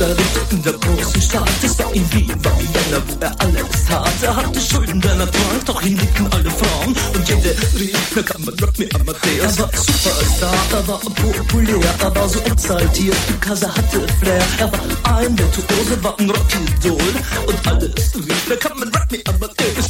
Unterricht in der großen Stadt. Es war in Wien, war Vienna, wo er alles tat. Er hatte Schulden, denn er trank, doch ihn liebten alle Frauen. Und jede rief, na kann man Rock me Amadeus. Er war Superstar, er war populär, er war so exaltiert, because er hatte Flair. Er war ein Virtuose, war ein Rockidol. Und alles rief, na kann man Rock me Amadeus.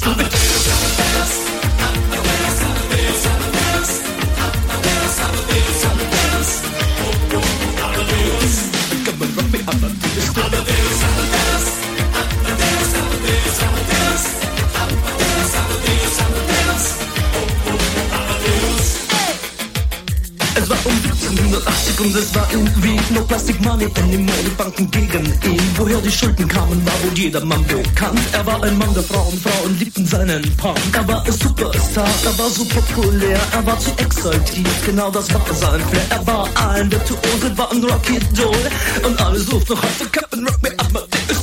Es war um 1780 und es war irgendwie no Plastic Money anymore. Die Banken gegen ihn. Woher die Schulden kamen, war wohl jedermann bekannt. Er war ein Mann der Frauen, Frauen liebten seinen Punk. Er war ein Superstar, er war so populär, er war zu exaltiert, genau das war sein Flair. Er war ein Virtuose, war ein Rockidol. Und alle suchten noch heute Captain Rock me Amadeus.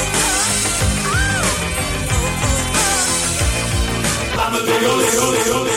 Lego, Lego, Lego, Lego.